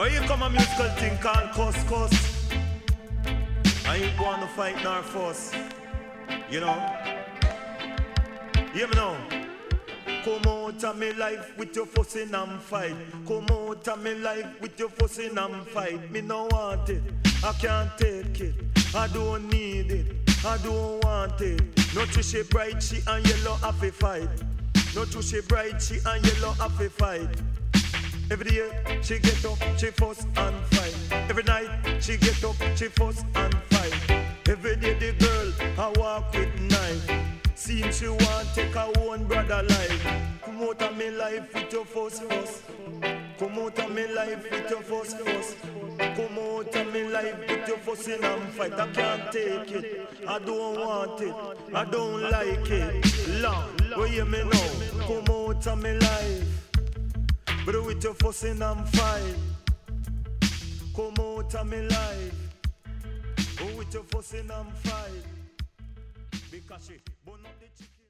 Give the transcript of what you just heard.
Or you come a musical thing called Cuss Cuss. I ain't wanna fight nor fuss. You know? Hear me now. Come out of me life with your fussing and fight. Come out of me life with your fussing and fight. Me no want it, I can't take it. I don't need it, I don't want it. No too she bright, she and yellow have a fight. No too she bright, she and yellow have a fight. Every day she get up, she fuss and fight. Every night she get up, she fuss and fight. Every day the girl I walk with knife. Seems she want take her own brother life. Come out of me life with your fuss. Come out of me life with your fuss. Come out of me life with your fussing and fight. I can't take it, I don't want it, I don't like it. Long, where you me now? Come out of me life, but with your fussing and fight. Come out of me life, but with your fussing and fight. Because she burn up the chicken.